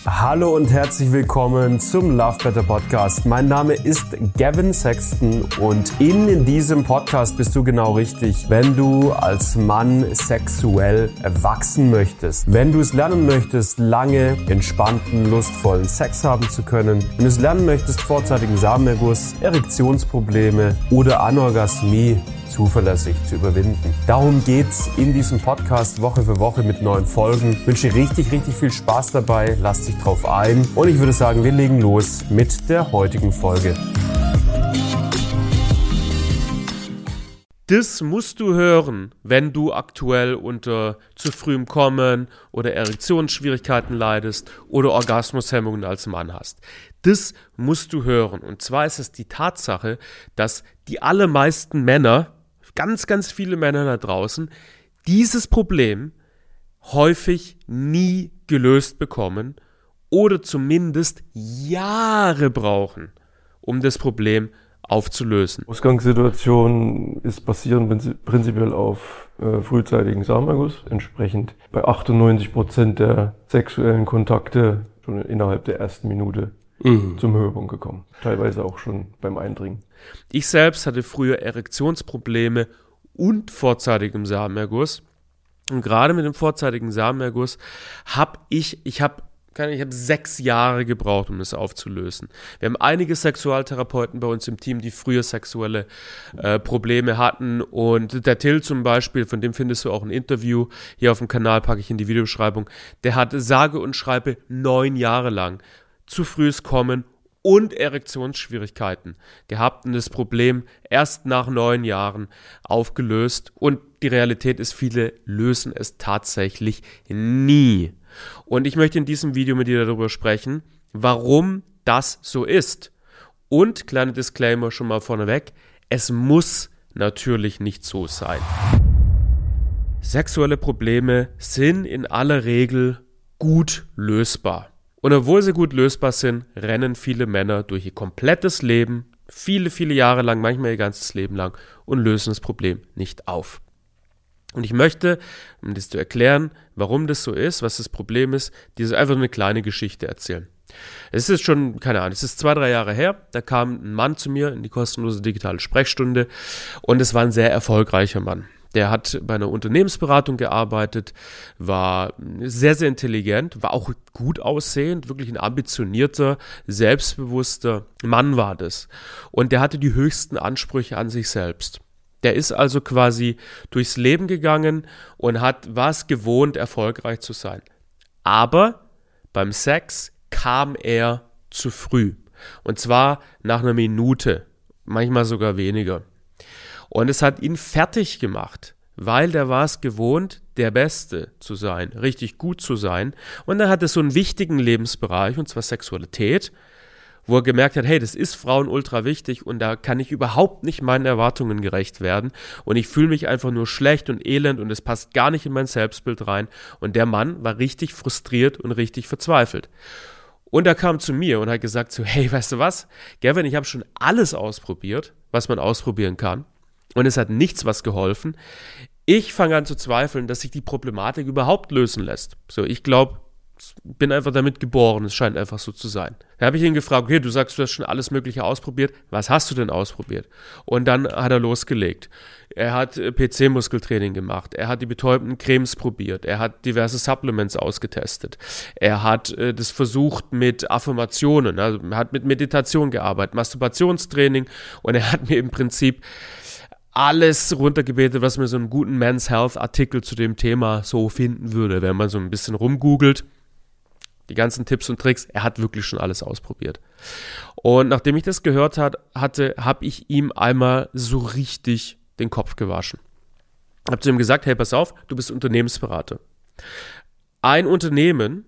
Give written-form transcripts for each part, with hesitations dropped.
Hallo und herzlich willkommen zum Love Better Podcast. Mein Name ist Gavin Sexton und in diesem Podcast bist du genau richtig, wenn du als Mann sexuell wachsen möchtest. Wenn du es lernen möchtest, lange, entspannten, lustvollen Sex haben zu können. Wenn du es lernen möchtest, vorzeitigen Samenerguss, Erektionsprobleme oder Anorgasmie zuverlässig zu überwinden. Darum geht's in diesem Podcast Woche für Woche mit neuen Folgen. Ich wünsche richtig viel Spaß dabei. Lass dich drauf ein. Und ich würde sagen, wir legen los mit der heutigen Folge. Das musst du hören, wenn du aktuell unter zu frühem Kommen oder Erektionsschwierigkeiten leidest oder Orgasmushemmungen als Mann hast. Das musst du hören. Und zwar ist es die Tatsache, dass die allermeisten Männer, ganz viele Männer da draußen, dieses Problem häufig nie gelöst bekommen oder zumindest Jahre brauchen, um das Problem aufzulösen. Ausgangssituation ist basierend prinzipiell auf frühzeitigen Samenerguss, entsprechend bei 98% der sexuellen Kontakte schon innerhalb der ersten Minute zum Höhepunkt gekommen. Teilweise auch schon beim Eindringen. Ich selbst hatte früher Erektionsprobleme und vorzeitigem Samenerguss. Und gerade mit dem vorzeitigen Samenerguss habe ich habe 6 Jahre gebraucht, um das aufzulösen. Wir haben einige Sexualtherapeuten bei uns im Team, die früher sexuelle Probleme hatten. Und der Till zum Beispiel, von dem findest du auch ein Interview, hier auf dem Kanal packe ich in die Videobeschreibung, der hatte sage und schreibe 9 Jahre lang zu frühes Kommen und Erektionsschwierigkeiten gehabt und das Problem erst nach 9 Jahren aufgelöst. Und die Realität ist, viele lösen es tatsächlich nie. Und ich möchte in diesem Video mit dir darüber sprechen, warum das so ist. Und, kleiner Disclaimer schon mal vorneweg, es muss natürlich nicht so sein. Sexuelle Probleme sind in aller Regel gut lösbar. Und obwohl sie gut lösbar sind, rennen viele Männer durch ihr komplettes Leben, viele Jahre lang, manchmal ihr ganzes Leben lang, und lösen das Problem nicht auf. Und ich möchte, um das zu erklären, warum das so ist, was das Problem ist, dir einfach eine kleine Geschichte erzählen. Es ist schon, keine Ahnung, es ist 2-3 Jahre her, da kam ein Mann zu mir in die kostenlose digitale Sprechstunde und es war ein sehr erfolgreicher Mann. Der hat bei einer Unternehmensberatung gearbeitet, war sehr intelligent, war auch gut aussehend, wirklich ein ambitionierter, selbstbewusster Mann war das. Und der hatte die höchsten Ansprüche an sich selbst. Der ist also quasi durchs Leben gegangen und war es gewohnt, erfolgreich zu sein. Aber beim Sex kam er zu früh. Und zwar nach einer Minute, manchmal sogar weniger. Und es hat ihn fertig gemacht, weil der war es gewohnt, der Beste zu sein, richtig gut zu sein. Und dann hat er so einen wichtigen Lebensbereich, und zwar Sexualität, wo er gemerkt hat, hey, das ist Frauen ultra wichtig und da kann ich überhaupt nicht meinen Erwartungen gerecht werden. Und ich fühle mich einfach nur schlecht und elend und es passt gar nicht in mein Selbstbild rein. Und der Mann war richtig frustriert und richtig verzweifelt. Und er kam zu mir und hat gesagt so, hey, weißt du was, Gavin, ich habe schon alles ausprobiert, was man ausprobieren kann. Und es hat nichts was geholfen. Ich fange an zu zweifeln, dass sich die Problematik überhaupt lösen lässt. So, ich glaube, bin einfach damit geboren, es scheint einfach so zu sein. Da habe ich ihn gefragt, okay, du sagst, du hast schon alles Mögliche ausprobiert, was hast du denn ausprobiert? Und dann hat er losgelegt. Er hat PC-Muskeltraining gemacht, er hat die betäubenden Cremes probiert, er hat diverse Supplements ausgetestet, er hat das versucht mit Affirmationen, also er hat mit Meditation gearbeitet, Masturbationstraining und er hat mir im Prinzip alles runtergebetet, was man so einen guten Men's Health Artikel zu dem Thema so finden würde, wenn man so ein bisschen rumgoogelt. Die ganzen Tipps und Tricks, er hat wirklich schon alles ausprobiert. Und nachdem ich das gehört hatte, habe ich ihm einmal so richtig den Kopf gewaschen. Habe zu ihm gesagt, hey, pass auf, du bist Unternehmensberater. Ein Unternehmen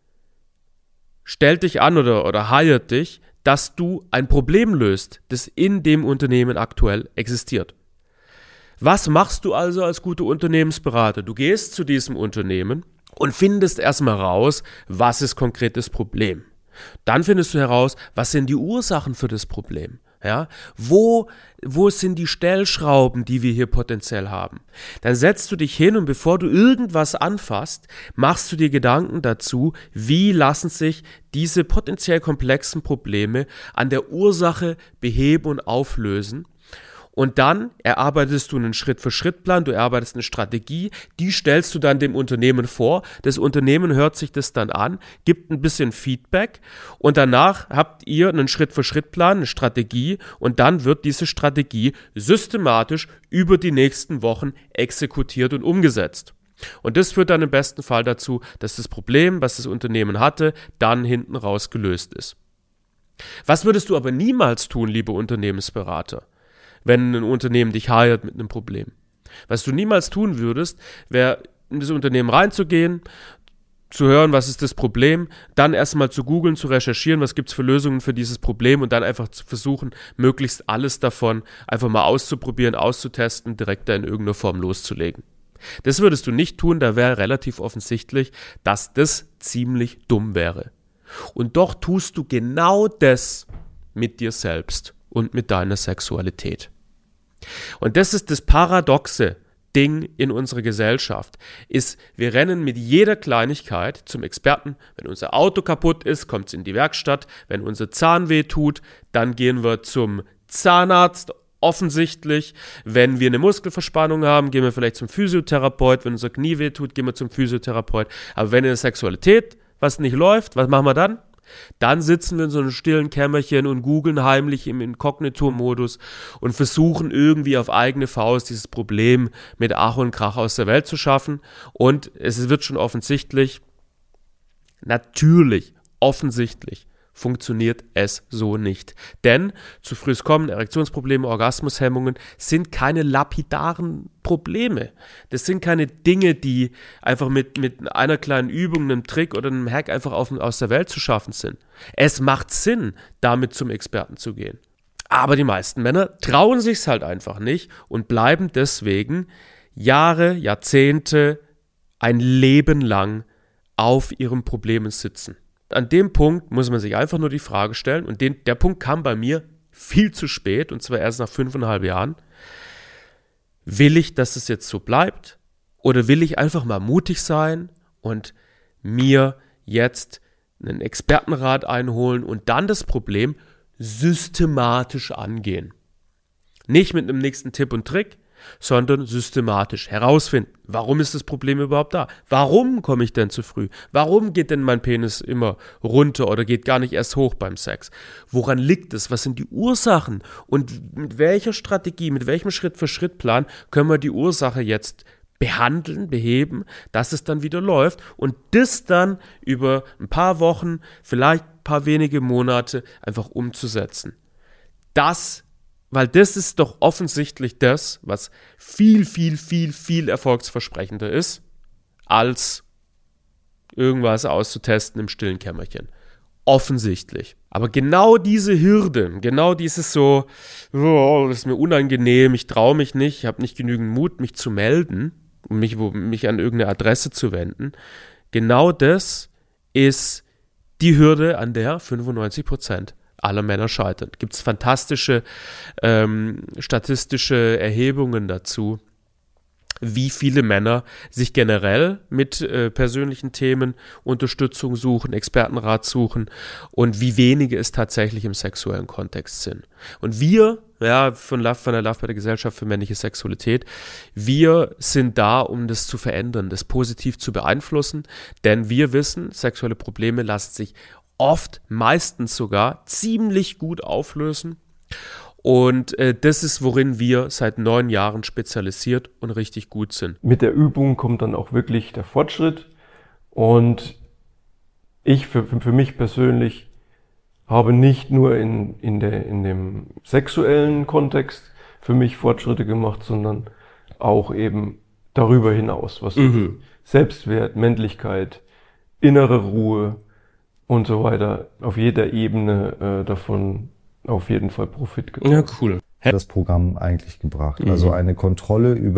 stellt dich an oder hiret dich, dass du ein Problem löst, das in dem Unternehmen aktuell existiert. Was machst du also als guter Unternehmensberater? Du gehst zu diesem Unternehmen und findest erstmal raus, was ist konkret das Problem. Dann findest du heraus, was sind die Ursachen für das Problem. Ja, wo sind die Stellschrauben, die wir hier potenziell haben? Dann setzt du dich hin und bevor du irgendwas anfasst, machst du dir Gedanken dazu, wie lassen sich diese potenziell komplexen Probleme an der Ursache beheben und auflösen. Und dann erarbeitest du einen Schritt-für-Schritt-Plan, du erarbeitest eine Strategie, die stellst du dann dem Unternehmen vor. Das Unternehmen hört sich das dann an, gibt ein bisschen Feedback und danach habt ihr einen Schritt-für-Schritt-Plan, eine Strategie und dann wird diese Strategie systematisch über die nächsten Wochen exekutiert und umgesetzt. Und das führt dann im besten Fall dazu, dass das Problem, was das Unternehmen hatte, dann hinten raus gelöst ist. Was würdest du aber niemals tun, liebe Unternehmensberater, wenn ein Unternehmen dich hired mit einem Problem? Was du niemals tun würdest, wäre in das Unternehmen reinzugehen, zu hören, was ist das Problem, dann erstmal zu googeln, zu recherchieren, was gibt es für Lösungen für dieses Problem und dann einfach zu versuchen, möglichst alles davon einfach mal auszuprobieren, auszutesten, direkt da in irgendeiner Form loszulegen. Das würdest du nicht tun, da wäre relativ offensichtlich, dass das ziemlich dumm wäre. Und doch tust du genau das mit dir selbst und mit deiner Sexualität. Und das ist das paradoxe Ding in unserer Gesellschaft, ist, wir rennen mit jeder Kleinigkeit zum Experten. Wenn unser Auto kaputt ist, kommt es in die Werkstatt. Wenn unser Zahn weh tut, dann gehen wir zum Zahnarzt, offensichtlich. Wenn wir eine Muskelverspannung haben, gehen wir vielleicht zum Physiotherapeut. Wenn unser Knie weh tut, gehen wir zum Physiotherapeut. Aber wenn in der Sexualität was nicht läuft, was machen wir dann? Dann sitzen wir in so einem stillen Kämmerchen und googeln heimlich im Inkognito-Modus und versuchen irgendwie auf eigene Faust dieses Problem mit Ach und Krach aus der Welt zu schaffen. Und es wird schon offensichtlich, natürlich, offensichtlich, funktioniert es so nicht. Denn zu frühes Kommen, Erektionsprobleme, Orgasmushemmungen sind keine lapidaren Probleme. Das sind keine Dinge, die einfach mit einer kleinen Übung, einem Trick oder einem Hack einfach aus der Welt zu schaffen sind. Es macht Sinn, damit zum Experten zu gehen. Aber die meisten Männer trauen sich's halt einfach nicht und bleiben deswegen Jahre, Jahrzehnte, ein Leben lang auf ihren Problemen sitzen. An dem Punkt muss man sich einfach nur die Frage stellen, und der Punkt kam bei mir viel zu spät, und zwar erst nach 5,5 Jahren. Will ich, dass es jetzt so bleibt? Oder will ich einfach mal mutig sein und mir jetzt einen Expertenrat einholen und dann das Problem systematisch angehen? Nicht mit einem nächsten Tipp und Trick, sondern systematisch herausfinden, warum ist das Problem überhaupt da? Warum komme ich denn zu früh? Warum geht denn mein Penis immer runter oder geht gar nicht erst hoch beim Sex? Woran liegt es? Was sind die Ursachen? Und mit welcher Strategie, mit welchem Schritt-für-Schritt-Plan können wir die Ursache jetzt behandeln, beheben, dass es dann wieder läuft und das dann über ein paar Wochen, vielleicht ein paar wenige Monate einfach umzusetzen. Weil das ist doch offensichtlich das, was viel, viel, viel, viel erfolgsversprechender ist, als irgendwas auszutesten im stillen Kämmerchen. Offensichtlich. Aber genau diese Hürde, genau dieses so, oh, das ist mir unangenehm, ich traue mich nicht, ich habe nicht genügend Mut, mich zu melden, um mich an irgendeine Adresse zu wenden, genau das ist die Hürde, an der 95% aller Männer scheitern. Gibt es fantastische statistische Erhebungen dazu, wie viele Männer sich generell mit persönlichen Themen Unterstützung suchen, Expertenrat suchen und wie wenige es tatsächlich im sexuellen Kontext sind. Und wir, von der Love-Better Gesellschaft für männliche Sexualität, wir sind da, um das zu verändern, das positiv zu beeinflussen, denn wir wissen, sexuelle Probleme lassen sich oft, meistens sogar, ziemlich gut auflösen. Und das ist, worin wir seit 9 Jahren spezialisiert und richtig gut sind. Mit der Übung kommt dann auch wirklich der Fortschritt. Und ich für mich persönlich habe nicht nur in dem sexuellen Kontext für mich Fortschritte gemacht, sondern auch eben darüber hinaus, was Selbstwert, Männlichkeit, innere Ruhe und so weiter, auf jeder Ebene davon auf jeden Fall Profit getragen. Ja, cool. Das Programm eigentlich gebracht. Also eine Kontrolle über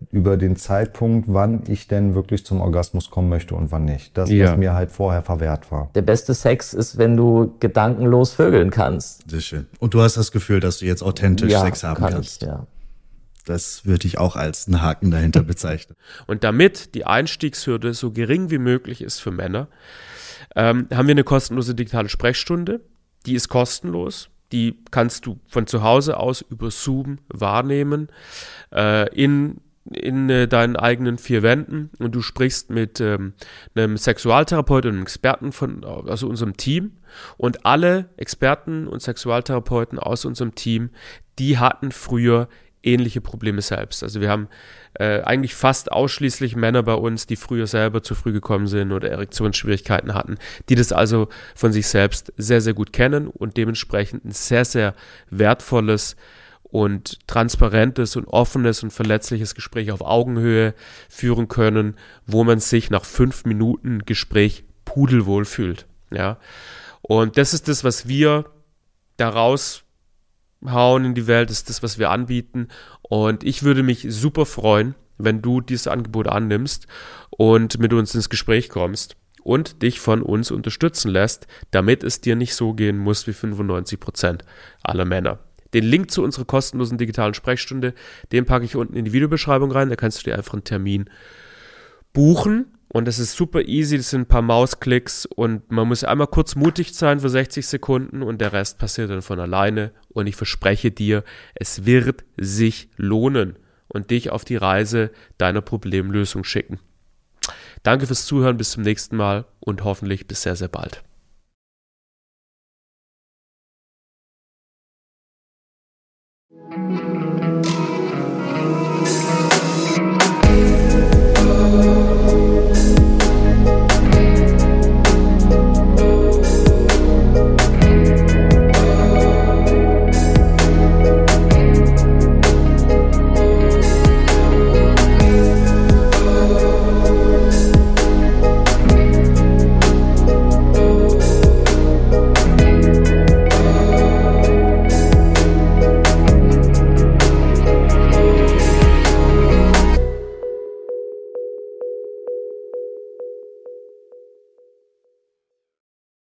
über den Zeitpunkt, wann ich denn wirklich zum Orgasmus kommen möchte und wann nicht. Das, was mir halt vorher verwehrt war. Der beste Sex ist, wenn du gedankenlos vögeln kannst. Sehr schön. Und du hast das Gefühl, dass du jetzt authentisch Sex haben kannst. Ja. Das würde ich auch als einen Haken dahinter bezeichnen. Und damit die Einstiegshürde so gering wie möglich ist für Männer, haben wir eine kostenlose digitale Sprechstunde. Die ist kostenlos. Die kannst du von zu Hause aus über Zoom wahrnehmen, in deinen eigenen 4 Wänden, und du sprichst mit einem Sexualtherapeuten und einem Experten aus unserem Team, und alle Experten und Sexualtherapeuten aus unserem Team, die hatten früher ähnliche Probleme selbst. Also wir haben eigentlich fast ausschließlich Männer bei uns, die früher selber zu früh gekommen sind oder Erektionsschwierigkeiten hatten, die das also von sich selbst sehr, sehr gut kennen und dementsprechend ein sehr, sehr wertvolles und transparentes und offenes und verletzliches Gespräch auf Augenhöhe führen können, wo man sich nach 5 Minuten Gespräch pudelwohl fühlt. Ja? Und das ist das, was wir daraus hauen in die Welt, ist das, was wir anbieten, und ich würde mich super freuen, wenn du dieses Angebot annimmst und mit uns ins Gespräch kommst und dich von uns unterstützen lässt, damit es dir nicht so gehen muss wie 95% aller Männer. Den Link zu unserer kostenlosen digitalen Sprechstunde, den packe ich unten in die Videobeschreibung rein, da kannst du dir einfach einen Termin buchen. Und das ist super easy, das sind ein paar Mausklicks und man muss einmal kurz mutig sein für 60 Sekunden und der Rest passiert dann von alleine. Und ich verspreche dir, es wird sich lohnen und dich auf die Reise deiner Problemlösung schicken. Danke fürs Zuhören, bis zum nächsten Mal und hoffentlich bis sehr, sehr bald.